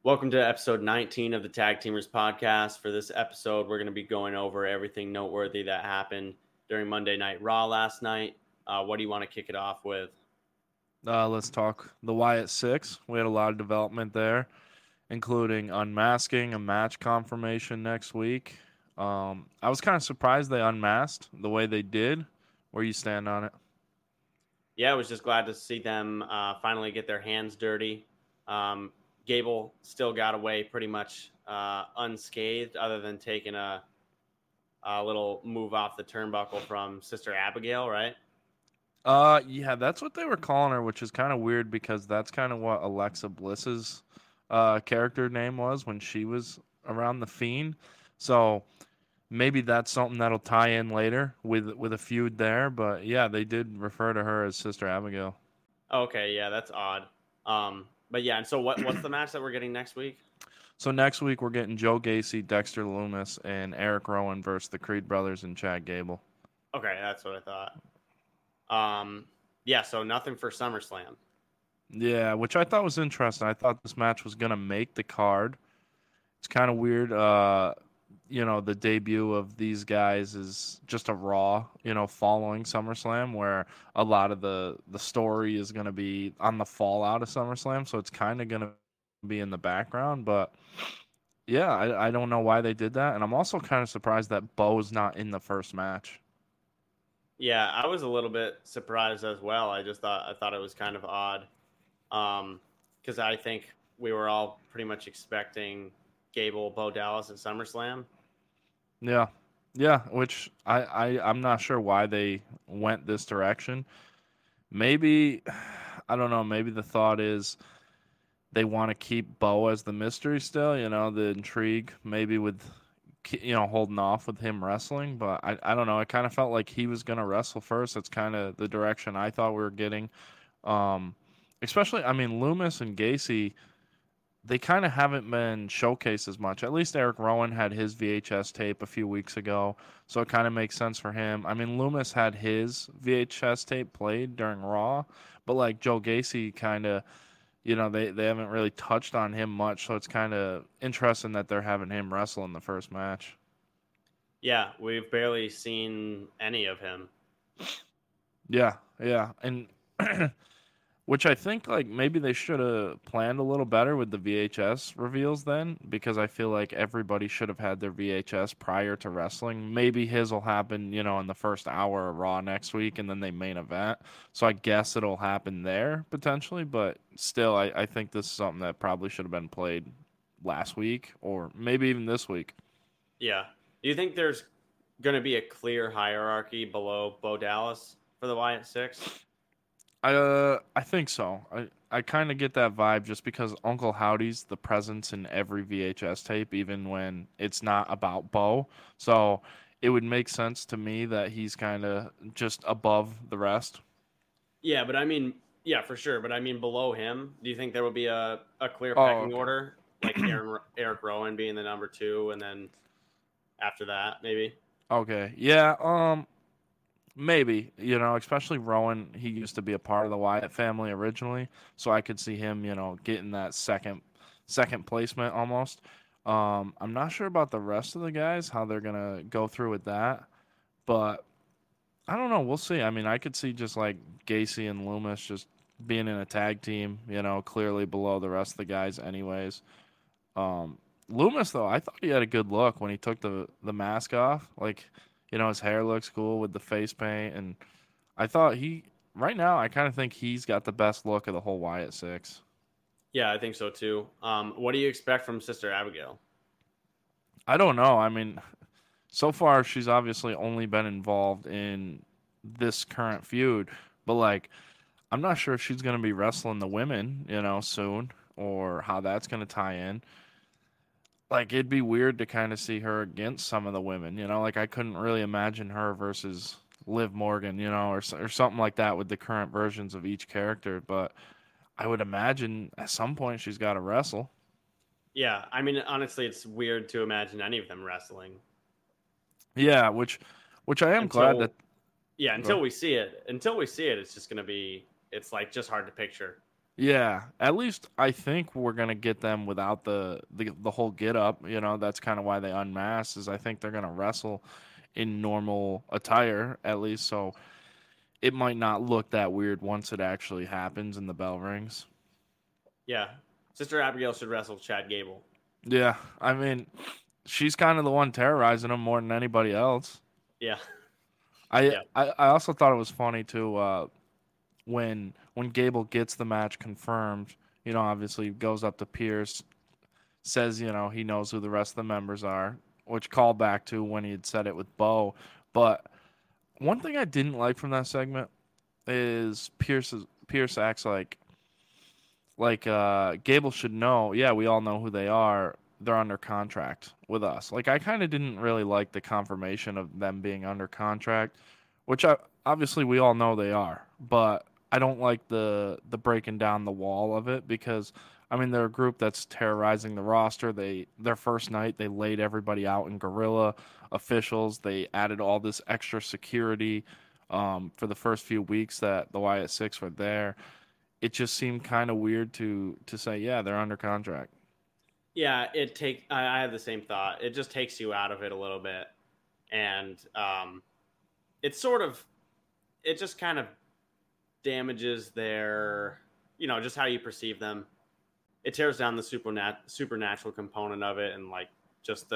Welcome to episode 19 of the Tag Teamers podcast. For this episode, we're going to be going over everything noteworthy that happened during Monday Night Raw last night. What do you want to kick it off with? Let's talk the Wyatt Six. We had a lot of development there, including unmasking, a match confirmation next week. I was kind of surprised they unmasked the way they did. Where you stand on it? Yeah, I was just glad to see them finally get their hands dirty. Gable still got away pretty much unscathed, other than taking a little move off the turnbuckle from Sister Abigail, right? Yeah, that's what they were calling her, which is kind of weird because that's kind of what Alexa Bliss's character name was when she was around the Fiend. So maybe that's something that'll tie in later with a feud there. But yeah, they did refer to her as Sister Abigail. Okay, yeah, that's odd. But yeah, and so what's the match that we're getting next week? So next week we're getting Joe Gacy, Dexter Loomis, and Eric Rowan versus the Creed brothers and Chad Gable. Okay, that's what I thought. Yeah, so nothing for SummerSlam. Yeah, which I thought was interesting. I thought this match was gonna make the card. It's kind of weird. The debut of these guys is just a Raw. Following SummerSlam, where a lot of the story is gonna be on the fallout of SummerSlam. So it's kind of gonna be in the background, but. Yeah, I don't know why they did that, and I'm also kind of surprised that Bo's not in the first match. Yeah, I was a little bit surprised as well. I thought it was kind of odd, because I think we were all pretty much expecting Gable, Bo Dallas, and SummerSlam. Yeah, yeah, which I'm not sure why they went this direction. Maybe I don't know. Maybe the thought is they want to keep Bo as the mystery still. The intrigue. Maybe with holding off with him wrestling, but I don't know. It kind of felt like he was gonna wrestle first. That's kind of the direction I thought we were getting. Especially, I mean, Loomis and Gacy, they kind of haven't been showcased as much. At least Eric Rowan had his VHS tape a few weeks ago, so it kind of makes sense for him. I mean, Loomis had his VHS tape played during Raw, but like Joe Gacy kind of, they haven't really touched on him much, so it's kind of interesting that they're having him wrestle in the first match. Yeah, we've barely seen any of him. Yeah, yeah, and which I think like maybe they should have planned a little better with the VHS reveals then, because I feel like everybody should have had their VHS prior to wrestling. Maybe his will happen, in the first hour of Raw next week, and then they main event. So I guess it'll happen there potentially, but still, I think this is something that probably should have been played last week or maybe even this week. Yeah. Do you think there's going to be a clear hierarchy below Bo Dallas for the Wyatt Six? I think so. I kind of get that vibe just because Uncle Howdy's the presence in every VHS tape, even when it's not about Bo. So it would make sense to me that he's kind of just above the rest. Yeah, but I mean, yeah, for sure. But I mean, below him, do you think there will be a clear Oh, pecking okay. order, like Eric Rowan being the number two, and then after that, maybe? Okay. Yeah. Maybe, especially Rowan, he used to be a part of the Wyatt family originally, so I could see him, getting that second placement almost. I'm not sure about the rest of the guys, how they're gonna go through with that, but I don't know. We'll see. I mean, I could see just like Gacy and Loomis just being in a tag team, clearly below the rest of the guys, anyways. Loomis though, I thought he had a good look when he took the mask off. Like, his hair looks cool with the face paint, and I thought right now I kind of think he's got the best look of the whole Wyatt Six. Yeah, I think so too. What do you expect from Sister Abigail? I don't know. I mean, so far she's obviously only been involved in this current feud, but like I'm not sure if she's going to be wrestling the women, soon, or how that's going to tie in. Like it'd be weird to kind of see her against some of the women, like I couldn't really imagine her versus Liv Morgan, or something like that with the current versions of each character, but I would imagine at some point she's got to wrestle. Yeah, I mean, honestly, it's weird to imagine any of them wrestling Yeah, which I am glad that until yeah, go. until we see it. Until we see it, it's just gonna be it's like just hard to picture. Yeah, at least I think we're gonna get them without the whole get up. You know, that's kind of why they unmasked. Is I think they're gonna wrestle in normal attire at least, so it might not look that weird once it actually happens and the bell rings. Yeah, Sister Abigail should wrestle Chad Gable. Yeah, I mean, she's kind of the one terrorizing them more than anybody else. Yeah, I yeah, I also thought it was funny too when Gable gets the match confirmed. You know, obviously goes up to Pierce, says he knows who the rest of the members are, which called back to when he had said it with Bo. But one thing I didn't like from that segment is Pierce acts like Gable should know. Yeah, we all know who they are. They're under contract with us. Like I kind of didn't really like the confirmation of them being under contract, which obviously we all know they are. But I don't like the breaking down the wall of it because I mean they're a group that's terrorizing the roster. Their first night they laid everybody out in gorilla officials. They added all this extra security for the first few weeks that the Wyatt Six were there. It just seemed kind of weird to say, yeah, they're under contract. yeah. I have the same thought. It just takes you out of it a little bit, and it's sort of it just kind of damages their just how you perceive them. It tears down the supernatural component of it, and like just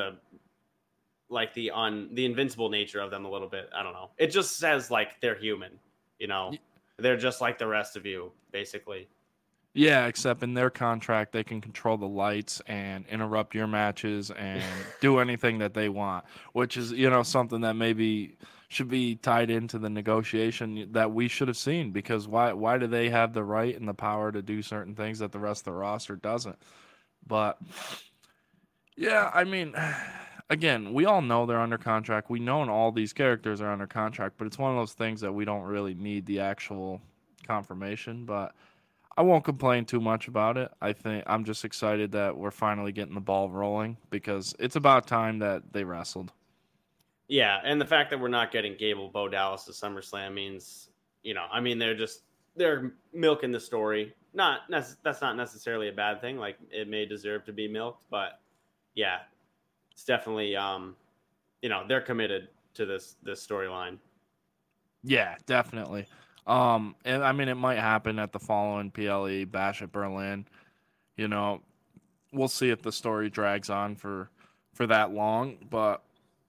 the invincible nature of them a little bit. I don't know. It just says like they're human, you know. They're just like the rest of you, basically. Yeah, except in their contract, they can control the lights and interrupt your matches and do anything that they want, which is, something that maybe should be tied into the negotiation that we should have seen because why do they have the right and the power to do certain things that the rest of the roster doesn't? But yeah, I mean, again, we all know they're under contract. We know all these characters are under contract, but it's one of those things that we don't really need the actual confirmation, but I won't complain too much about it. I think I'm just excited that we're finally getting the ball rolling because it's about time that they wrestled. Yeah, and the fact that we're not getting Gable Bo Dallas to SummerSlam means, I mean, they're milking the story. That's not necessarily a bad thing. Like it may deserve to be milked, but yeah, it's definitely they're committed to this storyline. Yeah, definitely. And I mean, it might happen at the following PLE Bash at Berlin. You know, we'll see if the story drags on for that long, but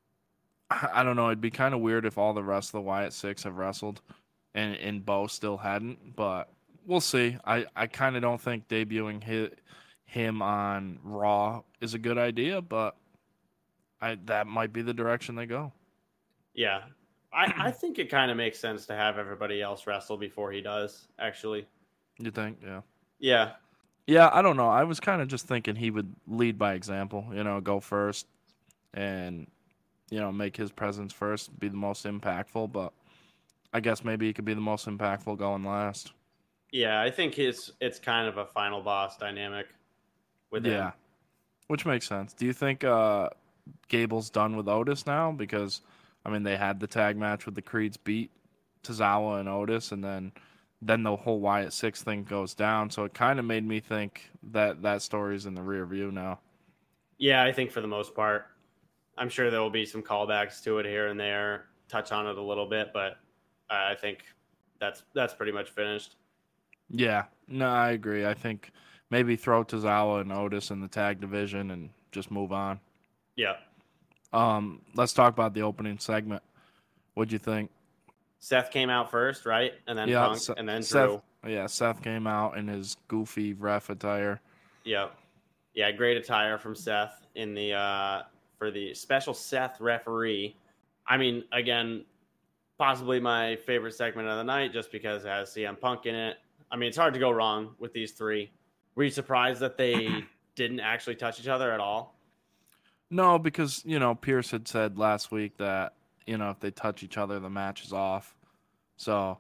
I don't know. It'd be kind of weird if all the rest of the Wyatt Six have wrestled and Bo still hadn't, but we'll see. I kind of don't think debuting him on Raw is a good idea, but that might be the direction they go. Yeah, I think it kind of makes sense to have everybody else wrestle before he does. Actually, You think? Yeah. yeah, Yeah, I don't know. I was kind of just thinking he would lead by example, go first and, make his presence first, be the most impactful, but I guess maybe he could be the most impactful going last. yeah. I think it's kind of a final boss dynamic with him. Yeah, which makes sense. Do you think Gable's done with Otis now? Because, I mean, they had the tag match with the Creeds beat Tozawa and Otis, and then the whole Wyatt Six thing goes down. So it kind of made me think that story's in the rear view now. Yeah, I think for the most part, I'm sure there will be some callbacks to it here and there, touch on it a little bit, but I think that's pretty much finished. Yeah, no, I agree. I think maybe throw Tozawa and Otis in the tag division and just move on. Yeah. Let's talk about the opening segment. What'd you think? Seth came out first, right? And then Yeah, Punk, and then Seth. Drew. Yeah, Seth came out in his goofy ref attire. Yep. Yeah, great attire from Seth in the for the special Seth referee. I mean, again, possibly my favorite segment of the night just because it has CM Punk in it. I mean, it's hard to go wrong with these three. Were you surprised that they didn't actually touch each other at all? No, because Pierce had said last week that if they touch each other, the match is off. So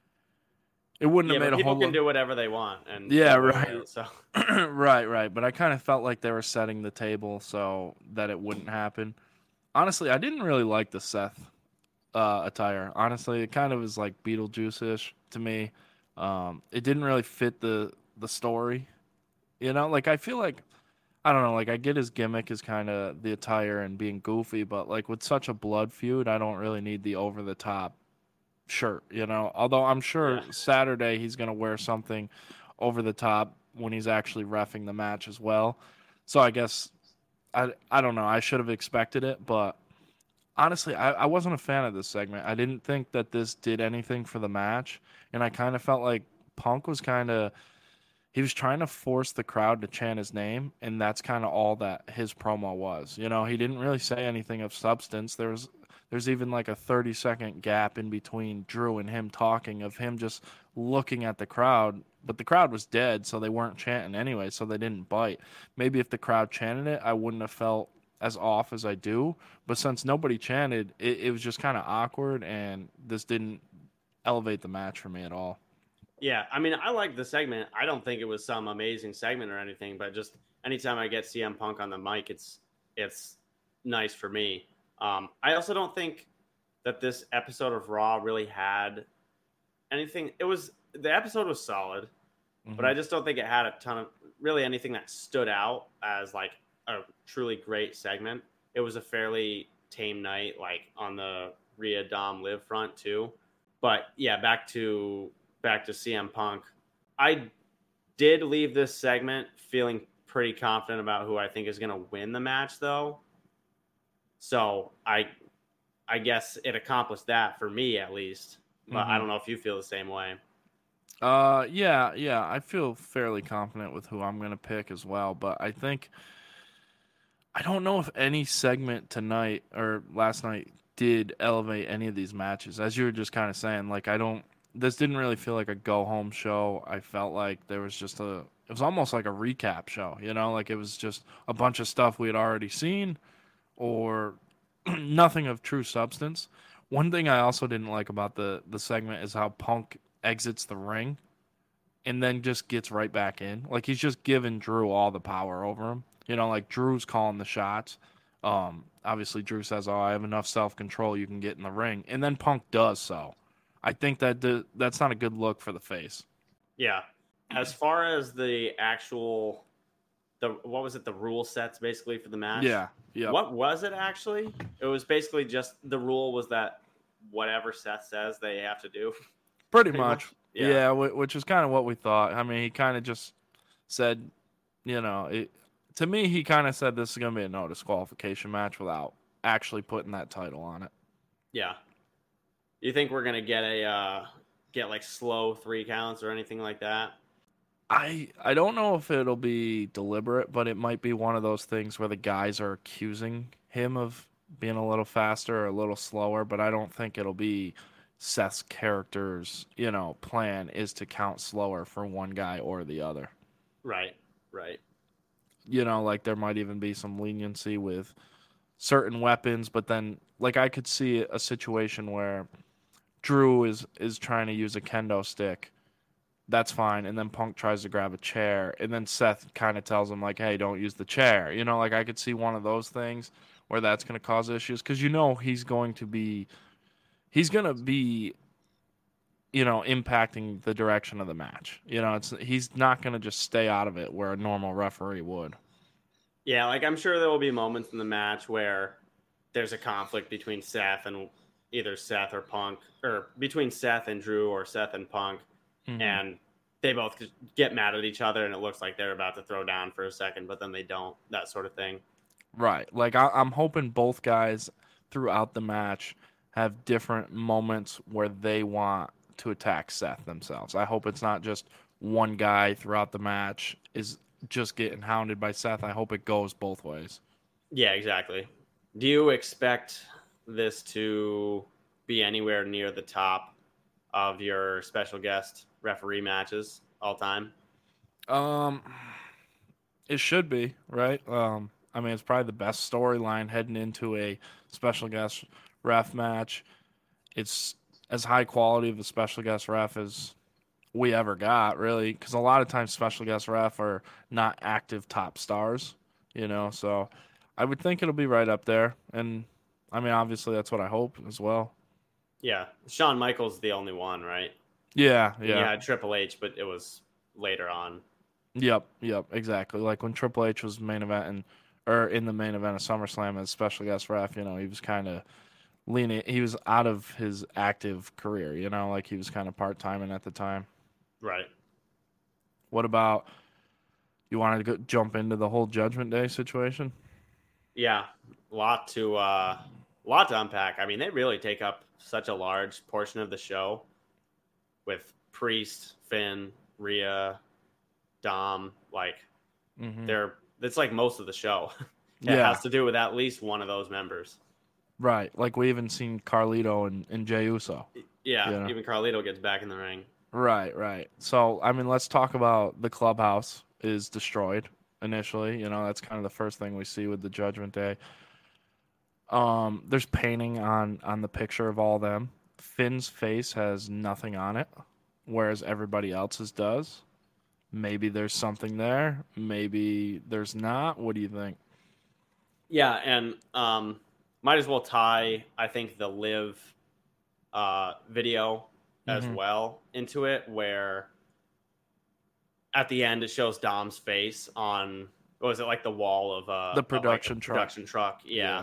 it wouldn't have made a people whole can do whatever they want, and yeah, they right, will, so right. But I kind of felt like they were setting the table so that it wouldn't happen. Honestly, I didn't really like the Seth attire. Honestly, it kind of was like Beetlejuice-ish to me. It didn't really fit the the story. You know, like I feel like I don't know, like I get his gimmick is kind of the attire and being goofy, but like with such a blood feud, I don't really need the over the top shirt, you know. Although I'm sure Yeah. Saturday he's going to wear something over the top when he's actually reffing the match as well. So I guess I don't know. I should have expected it, but honestly, I wasn't a fan of this segment. I didn't think that this did anything for the match, and I kind of felt like Punk was kind of he was trying to force the crowd to chant his name, and that's kind of all that his promo was. You know, he didn't really say anything of substance. There's even like a 30-second gap in between Drew and him talking of him just looking at the crowd, but the crowd was dead, so they weren't chanting anyway, so they didn't bite. Maybe if the crowd chanted it, I wouldn't have felt as off as I do, but since nobody chanted, it was just kind of awkward, and this didn't elevate the match for me at all. Yeah, I mean, I like the segment. I don't think it was some amazing segment or anything, but just anytime I get CM Punk on the mic, it's nice for me. I also don't think that this episode of Raw really had anything. The episode was solid, but I just don't think it had a ton of really anything that stood out as like a truly great segment. It was a fairly tame night, like on the Rhea Dom Liv front too. But yeah, back to CM Punk. I did leave this segment feeling pretty confident about who I think is going to win the match, though. So I guess it accomplished that for me at least. But I don't know if you feel the same way. Yeah, I feel fairly confident with who I'm going to pick as well, but I don't know if any segment tonight or last night did elevate any of these matches. As you were just kind of saying, like this didn't really feel like a go home show. I felt like there was just it was almost like a recap show, you know, like it was just a bunch of stuff we had already seen or nothing of true substance. One thing I also didn't like about the segment is how Punk exits the ring and then just gets right back in. Like he's just giving Drew all the power over him. You know, like Drew's calling the shots. Obviously Drew says, "Oh, I have enough self-control. You can get in the ring," and then Punk does so. I think that's not a good look for the face. Yeah. As far as the actual what was it, the rule sets basically for the match? Yeah. Yeah. What was it actually? It was basically just the rule was that whatever Seth says they have to do. Pretty much. Yeah. Which is kind of what we thought. I mean, he kind of just said, you know, to me, he kind of said this is going to be a no disqualification match without actually putting that title on it. Yeah. You think we're going to get like slow 3 counts or anything like that? I don't know if it'll be deliberate, but it might be one of those things where the guys are accusing him of being a little faster or a little slower, but I don't think it'll be Seth's character's, you know, plan is to count slower for one guy or the other. Right. You know, like there might even be some leniency with certain weapons, but then like I could see a situation where Drew is trying to use a kendo stick. That's fine. And then Punk tries to grab a chair. And then Seth kind of tells him, like, hey, don't use the chair. You know, like I could see one of those things where that's going to cause issues. Because, you know, he's going to be, you know, impacting the direction of the match. You know, he's not going to just stay out of it where a normal referee would. Yeah, like I'm sure there will be moments in the match where there's a conflict between Seth and either Seth or Punk, or between Seth and Drew or Seth and Punk. And they both get mad at each other, and it looks like they're about to throw down for a second, but then they don't, that sort of thing. Right. Like, I'm hoping both guys throughout the match have different moments where they want to attack Seth themselves. I hope it's not just one guy throughout the match is just getting hounded by Seth. I hope it goes both ways. Yeah, exactly. Do you expect this to be anywhere near the top of your special guest referee matches all time? It should be, right? I mean, it's probably the best storyline heading into a special guest ref match. It's as high quality of a special guest ref as we ever got, really, because a lot of times special guest ref are not active top stars, you know, so I would think it'll be right up there. And I mean, obviously that's what I hope as well. Yeah. Shawn Michaels the only one, right? Yeah. Yeah, Triple H, but it was later on. Yep, exactly. Like when Triple H was main event or in the main event of SummerSlam as special guest ref, he was kind of leaning. He was out of his active career, like he was kind of part timing at the time. Right. What about you? Want to jump into the whole Judgment Day situation? Yeah, lot to unpack. I mean, they really take up such a large portion of the show with Priest, Finn, Rhea, Dom. Like Hmm. they're it's like most of the show. It Yeah, has to do with at least one of those members. right. Like we even seen Carlito and Jey Uso. Yeah, You know. even Carlito gets back in the ring. Right. So I mean, let's talk about the clubhouse is destroyed initially. That's kind of the first thing we see with the Judgment Day. There's painting on the picture of all them. Finn's face has nothing on it, whereas everybody else's does. Maybe there's something there. Maybe there's not. What do you think? Yeah, and might as well tie I think the live video as Hmm. well into it, where at the end it shows Dom's face on what was it, like the wall The of like the production truck. production truck. Yeah. Yeah.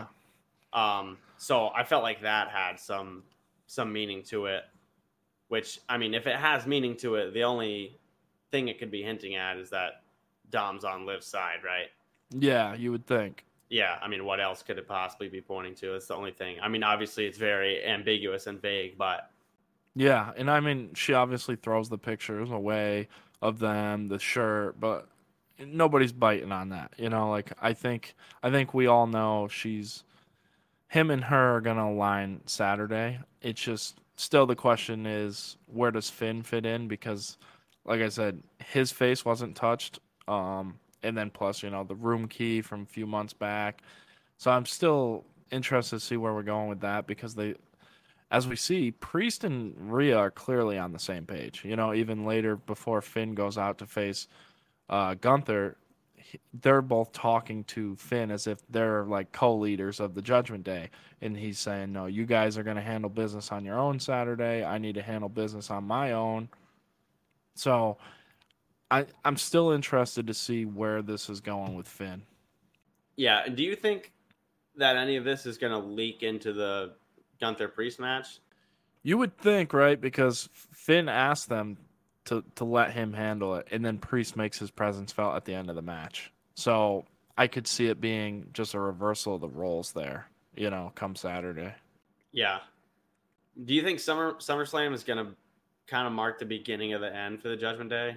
So I felt like that had some meaning to it. Which, I mean, if it has meaning to it, the only thing it could be hinting at is that Dom's on Liv's side, right? Yeah, you would think. Yeah, I mean, what else could it possibly be pointing to? It's the only thing. I mean, obviously, it's very ambiguous and vague, but Yeah, and I mean, she obviously throws the pictures away of them, the shirt, but nobody's biting on that. Like I think we all know she's him and her are gonna align Saturday. It's just still the question is where does Finn fit in because like I said, his face wasn't touched. And then plus, the room key from a few months back. So I'm still interested to see where we're going with that because as we see, Priest and Rhea are clearly on the same page. Even later before Finn goes out to face Gunther, they're both talking to Finn as if they're like co-leaders of the Judgment Day, and he's saying, "No, you guys are going to handle business on your own Saturday. I need to handle business on my own." So I'm still interested to see where this is going with Finn. yeah. Do you think that any of this is going to leak into the Gunther Priest match? You would think, right? Because Finn asked them to let him handle it, and then Priest makes his presence felt at the end of the match. So I could see it being just a reversal of the roles there, come Saturday. Yeah. Do you think SummerSlam is going to kind of mark the beginning of the end for the Judgment Day?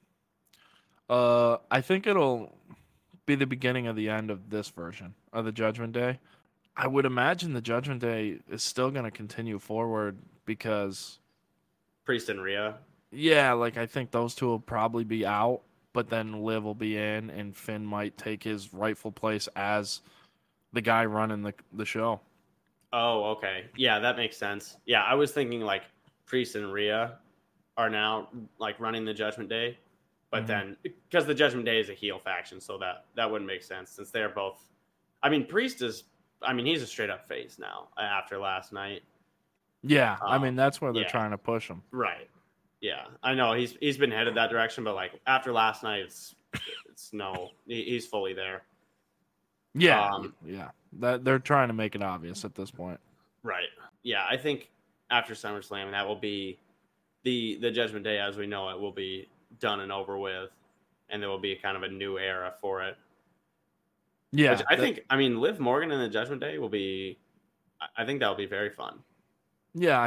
I think it'll be the beginning of the end of this version of the Judgment Day. I would imagine the Judgment Day is still going to continue forward because, Priest and Rhea. yeah, like I think those two will probably be out, but then Liv will be in, and Finn might take his rightful place as the guy running the show. Oh, okay. Yeah, that makes sense. Yeah, I was thinking like Priest and Rhea are now like running the Judgment Day, but Hmm. then because the Judgment Day is a heel faction, so that wouldn't make sense since they're both. I mean, Priest is. I mean, he's a straight up face now after last night. Yeah, I mean that's where they're Yeah, trying to push him. right. Yeah, I know he's been headed that direction, but like after last night, it's no, he's fully there. Yeah, Um, yeah. That they're trying to make it obvious at this point. right. Yeah, I think after SummerSlam, that will be the Judgment Day as we know it will be done and over with, and there will be kind of a new era for it. Which Yeah, I think, I mean, Liv Morgan in the Judgment Day will be. I think that will be very fun. yeah.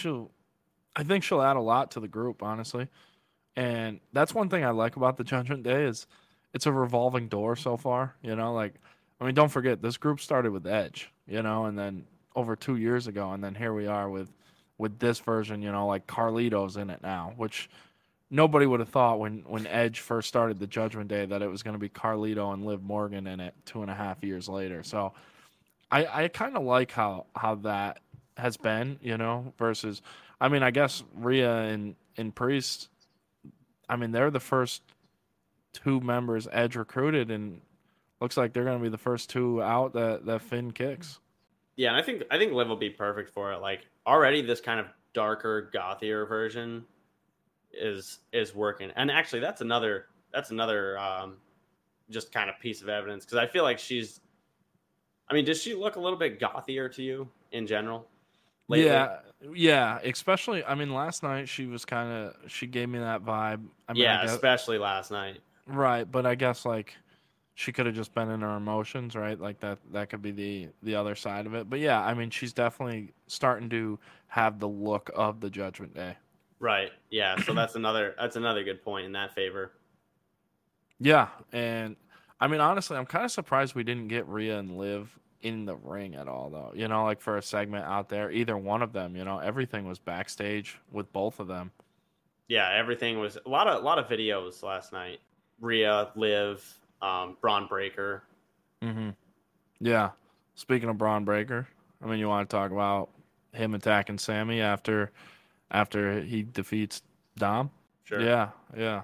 I think she'll add a lot to the group, honestly. And that's one thing I like about the Judgment Day is it's a revolving door so far. Like I mean, don't forget this group started with Edge, and then over 2 years ago, and then here we are with this version. Like Carlito's in it now, which nobody would have thought when Edge first started the Judgment Day that it was going to be Carlito and Liv Morgan in it 2.5 years later. So I kind of like how that has been, versus I mean I guess Rhea and Priest. I mean they're the first two members Edge recruited, and looks like they're going to be the first two out that Finn kicks. Yeah, and I think Liv will be perfect for it. Like already, this kind of darker, gothier version is working. And actually, that's another just kind of piece of evidence because I feel like she's. I mean, does she look a little bit gothier to you in general lately? Yeah, yeah. Especially, I mean, last night she gave me that vibe. I mean, I Yeah, guess especially last night. right, but I guess like she could have just been in her emotions, right? Like that could be the other side of it. But yeah, I mean, she's definitely starting to have the look of the Judgment Day. Right. Yeah. So that's another good point in that favor. Yeah, and I mean, honestly, I'm kind of surprised we didn't get Rhea and Liv in the ring at all, though. You know, like for a segment out there, either one of them. You know, everything was backstage with both of them. Yeah, everything was a lot of videos last night. Rhea, Liv, Braun Breaker. Hmm. Yeah. Speaking of Braun Breaker, I mean, you want to talk about him attacking Sammy after he defeats Dom? Sure. Yeah, yeah.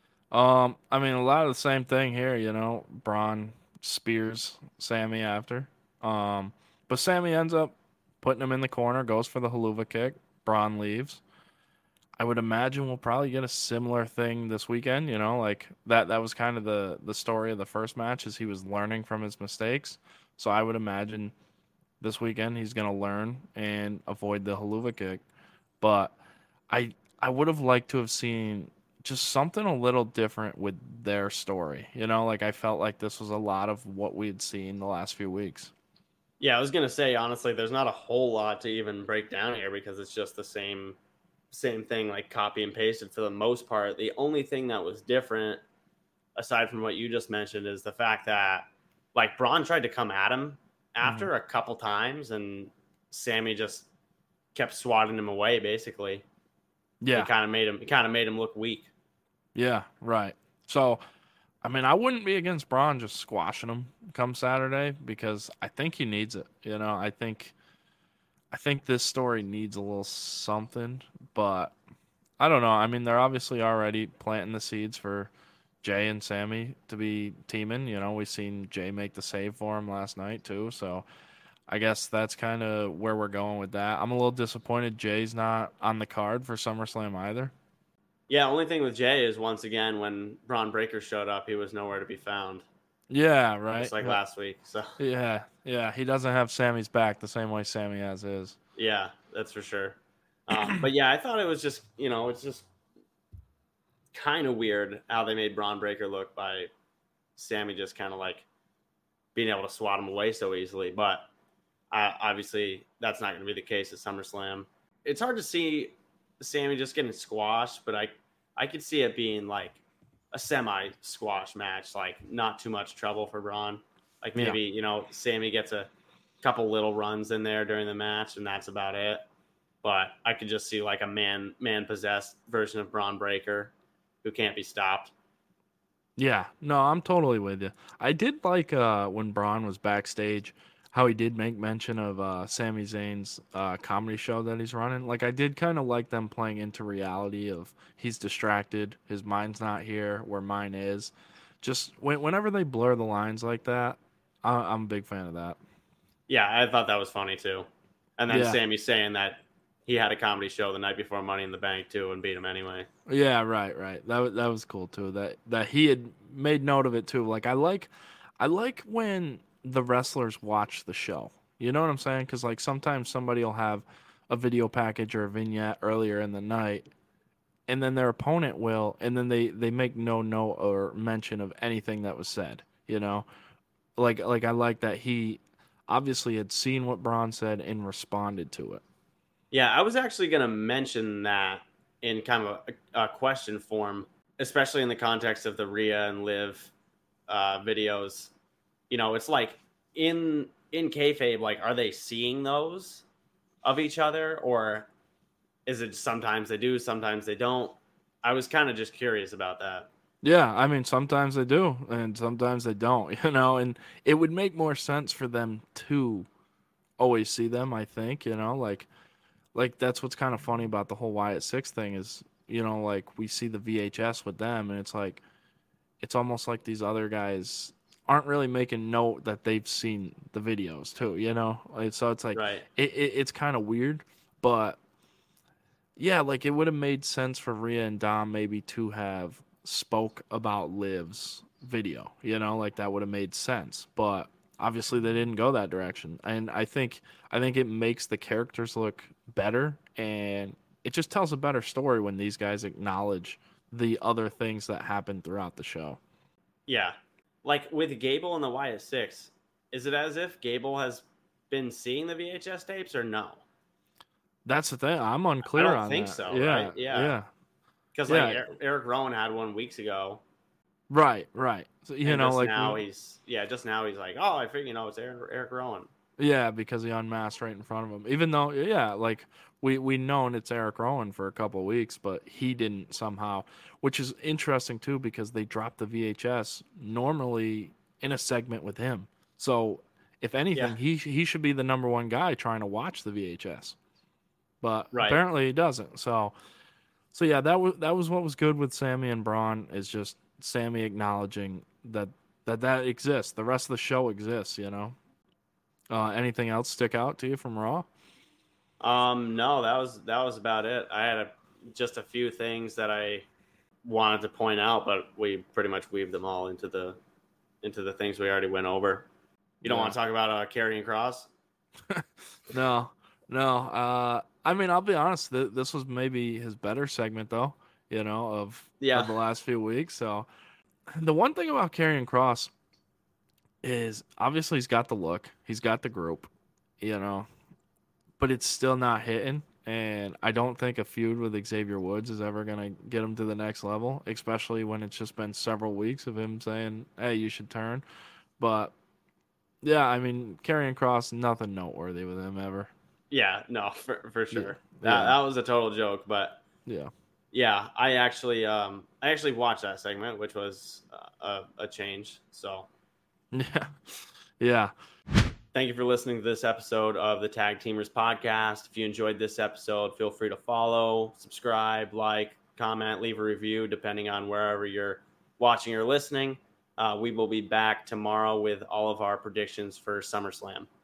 I mean, a lot of the same thing here. You know, Braun spears Sammy after. But Sammy ends up putting him in the corner, goes for the haluva kick. Braun leaves. I would imagine we'll probably get a similar thing this weekend. You know, like that was kind of the story of the first match, is he was learning from his mistakes. So I would imagine this weekend he's gonna learn and avoid the haluva kick. But I would have liked to have seen just something a little different with their story. You know, like I felt like this was a lot of what we had seen the last few weeks. Yeah, I was gonna say honestly, there's not a whole lot to even break down here because it's just the same thing, like copy and pasted for the most part. The only thing that was different, aside from what you just mentioned, is the fact that like Braun tried to come at him Hmm. after a couple times, and Sammy just kept swatting him away basically, and Yeah, kind of made him look weak. yeah, right. So, I mean, I wouldn't be against Braun just squashing him come Saturday because I think he needs it. You know, I think this story needs a little something, but I don't know. I mean, they're obviously already planting the seeds for Jay and Sammy to be teaming. You know, we seen Jay make the save for him last night too, so I guess that's kind of where we're going with that. I'm a little disappointed Jay's not on the card for SummerSlam either. Yeah, only thing with Jay is once again when Braun Breaker showed up, he was nowhere to be found, Yeah, just right. like last week. So Yeah, yeah. He doesn't have Sammy's back the same way Sammy has his. yeah, that's for sure. But yeah, I thought it was just it's just kind of weird how they made Braun Breaker look by Sammy just kind of like being able to swat him away so easily. But obviously, that's not going to be the case at SummerSlam. It's hard to see Sammy just getting squashed, but I could see it being like a semi squash match, like not too much trouble for Braun. Like Yeah. maybe Sammy gets a couple little runs in there during the match, and that's about it. But I could just see like a man possessed version of Braun Breaker who can't be stopped. Yeah, no, I'm totally with you. I did like when Braun was backstage, how he did make mention of Sami Zayn's comedy show that he's running. Like I did kind of like them playing into reality of he's distracted, his mind's not here where mine is. Just whenever they blur the lines like that, I'm a big fan of that. Yeah, I thought that was funny too. And then Yeah, Sammy saying that he had a comedy show the night before Money in the Bank too and beat him anyway. yeah, right, right. That was cool too. That he had made note of it too. Like I like when the wrestlers watch the show. You know what I'm saying? Because like sometimes somebody will have a video package or a vignette earlier in the night, and then their opponent will, and then they make no note or mention of anything that was said. You know, like I like that he obviously had seen what Braun said and responded to it. Yeah, I was actually going to mention that in kind of a question form, especially in the context of the Rhea and Liv videos. It's like in kayfabe, like, are they seeing those of each other, or is it sometimes they do, sometimes they don't? I was kind of just curious about that. Yeah, I mean sometimes they do and sometimes they don't. You know, and it would make more sense for them to always see them. I think like that's what's kind of funny about the whole Wyatt Six thing is, like we see the VHS with them, and it's like it's almost like these other guys aren't really making note that they've seen the videos too. So it's like Right. it's kind of weird, but yeah, like it would have made sense for Rhea and Dom maybe to have spoke about Liv's video, like that would have made sense. But obviously they didn't go that direction. And I think it makes the characters look better, and it just tells a better story when these guys acknowledge the other things that happened throughout the show. Yeah. Like with Gable and the YS6, is it as if Gable has been seeing the VHS tapes or no? That's the thing. I'm unclear on that. I don't think so, yeah, right? Yeah. Because like Eric Rowan had one weeks ago. Right. So, just now he's like, oh, I figured, it's Eric Rowan. Yeah, because he unmasked right in front of him. Even though, like we known it's Eric Rowan for a couple of weeks, but he didn't somehow, which is interesting too, because they dropped the VHS normally in a segment with him. So if anything, he should be the number one guy trying to watch the VHS, but apparently he doesn't. So yeah, that was what was good with Sammy and Braun, is just Sammy acknowledging that exists. The rest of the show exists, Anything else stick out to you from Raw? No, that was about it. I had just a few things that I wanted to point out, but we pretty much weaved them all into the things we already went over. You don't want to talk about Karrion Kross? No. I mean, I'll be honest. This was maybe his better segment, though. Of the last few weeks. So the one thing about Karrion Kross is obviously he's got the look, he's got the group, but it's still not hitting. And I don't think a feud with Xavier Woods is ever going to get him to the next level, especially when it's just been several weeks of him saying, hey, you should turn. But yeah, I mean, Karrion Kross, nothing noteworthy with him ever. Yeah, no, for sure. That was a total joke, but yeah, I actually watched that segment, which was a change. So yeah. Thank you for listening to this episode of the Tag Teamers Podcast. If you enjoyed this episode, feel free to follow, subscribe, like, comment, leave a review, depending on wherever you're watching or listening. We will be back tomorrow with all of our predictions for SummerSlam.